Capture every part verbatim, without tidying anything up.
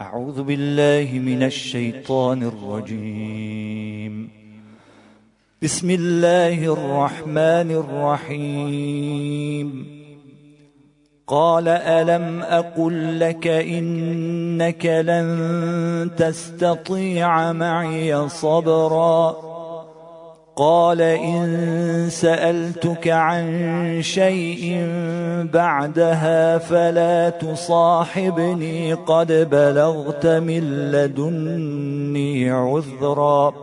أعوذ بالله من الشيطان الرجيم. بسم الله الرحمن الرحيم. قال ألم أقل لك إنك لن تستطيع معي صبرا قال إن سألتك عن شيء بعدها فلا تصاحبني قد بلغت من لدني عذرا.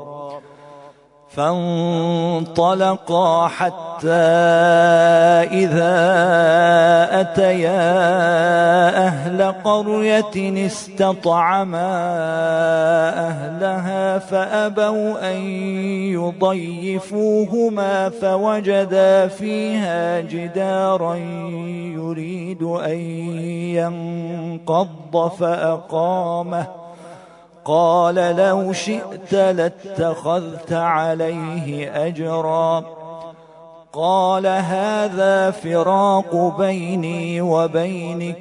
فانطلقا حتى إذا أتيا أهل قرية استطعما أهلها فأبوا أن يضيفوهما فوجدا فيها جدارا يريد أن ينقض فأقامه قال لو شئت لاتخذت عليه أجرا. قال هذا فراق بيني وبينك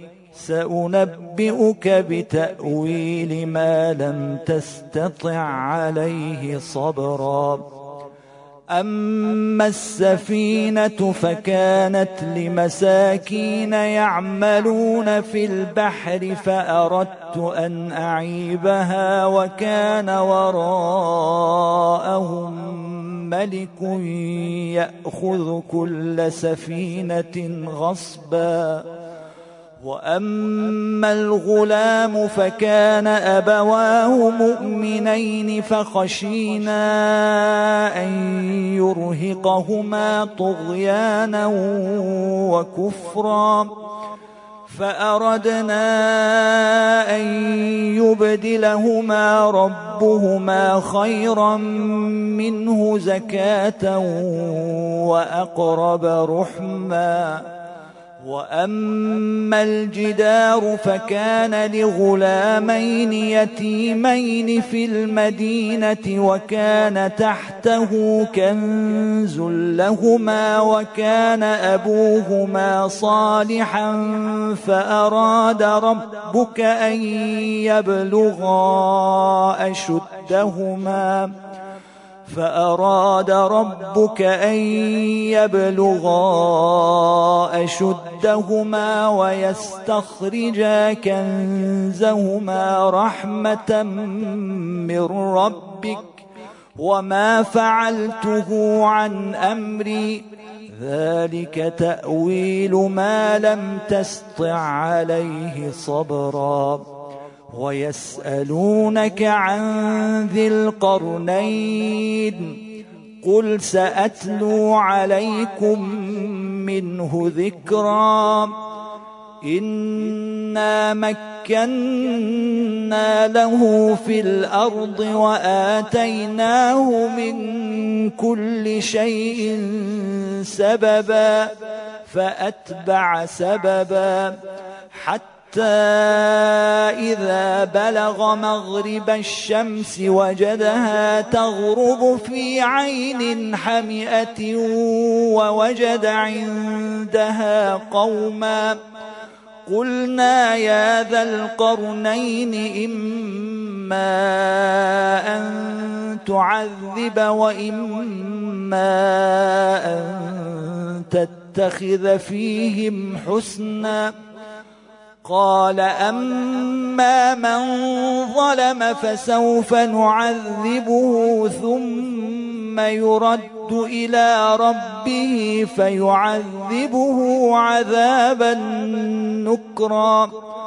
سأنبئك بتأويل ما لم تستطع عليه صبرا. أما السفينة فكانت لمساكين يعملون في البحر فأردت أن أعيبها وكان وراءهم ملك يأخذ كل سفينة غصبا. وأما الغلام فكان أبواه مؤمنين فخشينا أن يرهقهما طغيانا وكفرا فأردنا أن يبدلهما ربهما خيرا منه زكاة وأقرب رحما. وأما الجدار فكان لغلامين يتيمين في المدينة وكان تحته كنز لهما وكان أبوهما صالحا فأراد ربك أن يبلغا أشدهما فأراد ربك أن يبلغا أشدهما ويستخرجا كنزهما رحمة من ربك وما فعلته عن أمري ذلك تأويل ما لم تسطع عليه صبرا. ويسألونك عن ذي القرنين قل سأتلو عليكم منه ذكرا. إنا مكنا له في الأرض وآتيناه من كل شيء سببا فأتبع سببا حتى حتى إذا بلغ مغرب الشمس وجدها تغرب في عين حمئة ووجد عندها قوما قلنا يا ذا القرنين إما أن تعذب وإما أن تتخذ فيهم حسنا. قال أما من ظلم فسوف نعذبه ثم يرد إلى ربه فيعذبه عذابا نكرا.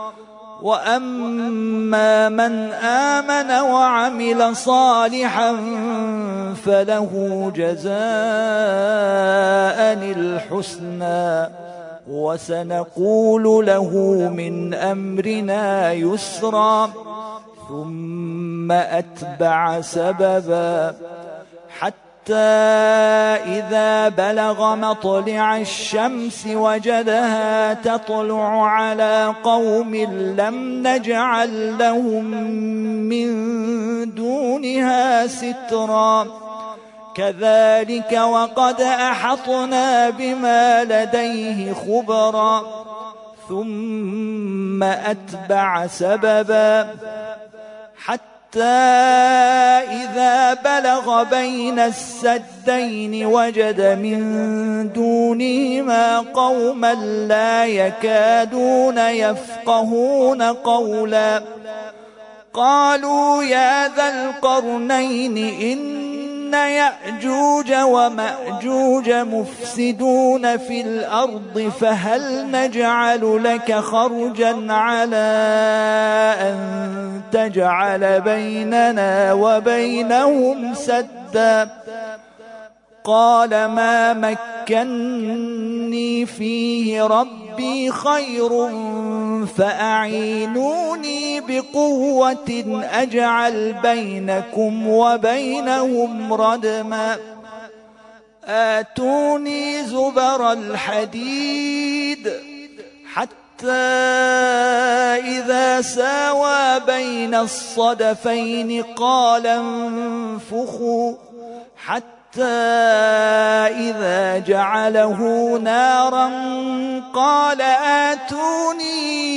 وأما من آمن وعمل صالحا فله جزاء الحسنى وسنقول له من أمرنا يسرا. ثم أتبع سببا حتى إذا بلغ مطلع الشمس وجدها تطلع على قوم لم نجعل لهم من دونها سترا. كذلك وقد أحطنا بما لديه خبرا. ثم أتبع سببا حتى إذا بلغ بين السدين وجد من دونهما قوما لا يكادون يفقهون قولا قالوا يا ذا القرنين إن يأجوج ومأجوج مفسدون في الأرض فهل نجعل لك خرجا على أن تجعل بيننا وبينهم سدا قال ما مكني فيه ربي خير فأعينوني بقوة أجعل بينكم وبينهم ردما آتوني زبر الحديد حتى إذا ساوى بين الصدفين قال انفخوا حتى إذا جعله نارا قال آتوني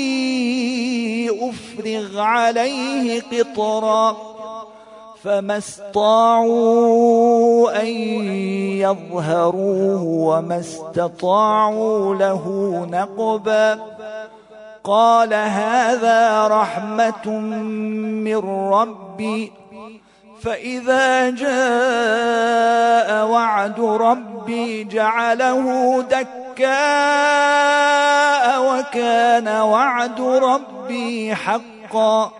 أفرغ عليه قطرا فما استطاعوا أن يظهروه وما استطاعوا له نقبا قال هذا رحمة من ربي فإذا جاء وعد ربي جعله دكاء وكان وعد ربي حقا